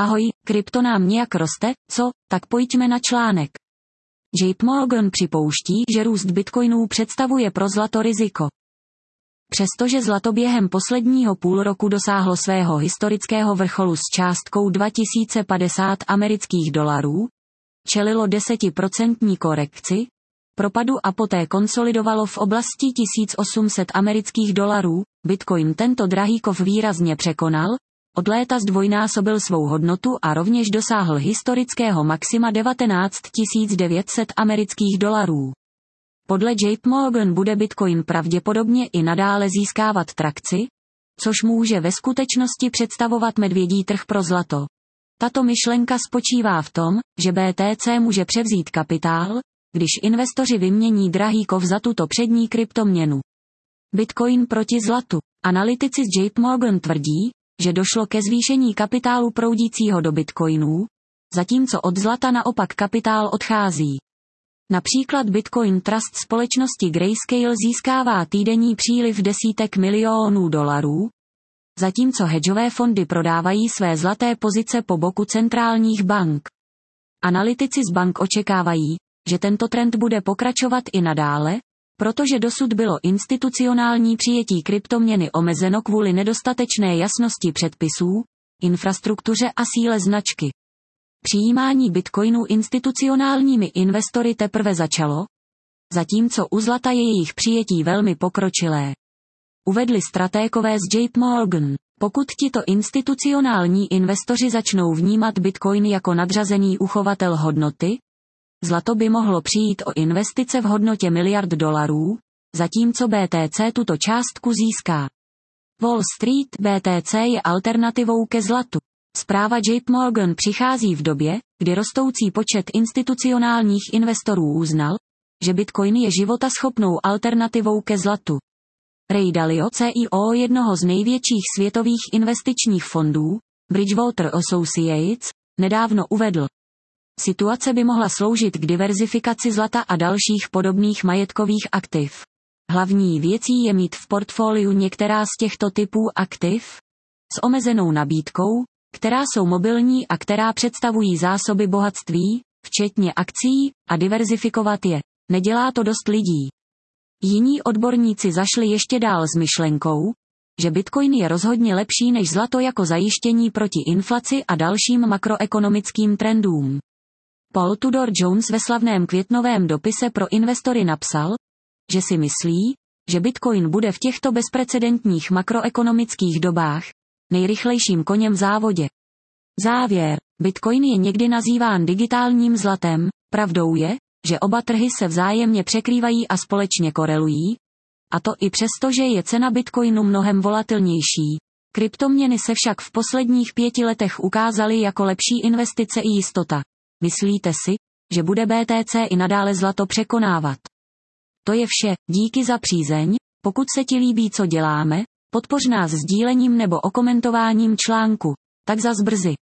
Ahoj, krypto nám nějak roste, co? Tak pojďme na článek. JP Morgan připouští, že růst bitcoinů představuje pro zlato riziko. Přestože zlato během posledního půl roku dosáhlo svého historického vrcholu s částkou 2050 amerických dolarů, čelilo 10% korekci, propadu a poté konsolidovalo v oblasti 1800 amerických dolarů, Bitcoin tento drahý kov výrazně překonal, od léta zdvojnásobil svou hodnotu a rovněž dosáhl historického maxima 19 900 amerických dolarů. Podle JP Morgan bude Bitcoin pravděpodobně i nadále získávat trakci, což může ve skutečnosti představovat medvědí trh pro zlato. Tato myšlenka spočívá v tom, že BTC může převzít kapitál, když investoři vymění drahý kov za tuto přední kryptoměnu. Bitcoin proti zlatu. Analytici z JP Morgan tvrdí, že došlo ke zvýšení kapitálu proudícího do bitcoinů, zatímco od zlata naopak kapitál odchází. Například Bitcoin Trust společnosti Grayscale získává týdenní příliv desítek milionů dolarů, zatímco hedžové fondy prodávají své zlaté pozice po boku centrálních bank. Analytici z bank očekávají, že tento trend bude pokračovat i nadále, protože dosud bylo institucionální přijetí kryptoměny omezeno kvůli nedostatečné jasnosti předpisů, infrastruktuře a síle značky. Přijímání bitcoinu institucionálními investory teprve začalo, zatímco u zlata je jejich přijetí velmi pokročilé. Uvedli stratégové z JP Morgan. Pokud tito institucionální investoři začnou vnímat bitcoin jako nadřazený uchovatel hodnoty, zlato by mohlo přijít o investice v hodnotě miliard dolarů, zatímco BTC tuto částku získá. Wall Street BTC je alternativou ke zlatu. Zpráva JP Morgan přichází v době, kdy rostoucí počet institucionálních investorů uznal, že Bitcoin je životaschopnou alternativou ke zlatu. Ray Dalio, CEO jednoho z největších světových investičních fondů, Bridgewater Associates, nedávno uvedl: situace by mohla sloužit k diverzifikaci zlata a dalších podobných majetkových aktiv. Hlavní věcí je mít v portfoliu některá z těchto typů aktiv s omezenou nabídkou, která jsou mobilní a která představují zásoby bohatství, včetně akcií, a diverzifikovat je. Nedělá to dost lidí. Jiní odborníci zašli ještě dál s myšlenkou, že Bitcoin je rozhodně lepší než zlato jako zajištění proti inflaci a dalším makroekonomickým trendům. Paul Tudor Jones ve slavném květnovém dopise pro investory napsal, že si myslí, že Bitcoin bude v těchto bezprecedentních makroekonomických dobách nejrychlejším koněm v závodě. Závěr. Bitcoin je někdy nazýván digitálním zlatem, pravdou je, že oba trhy se vzájemně překrývají a společně korelují, a to i přesto, že je cena Bitcoinu mnohem volatilnější. Kryptoměny se však v posledních 5 letech ukázaly jako lepší investice i jistota. Myslíte si, že bude BTC i nadále zlato překonávat? To je vše, díky za přízeň, pokud se ti líbí, co děláme, podpoř nás sdílením nebo okomentováním článku. Tak zas brzy.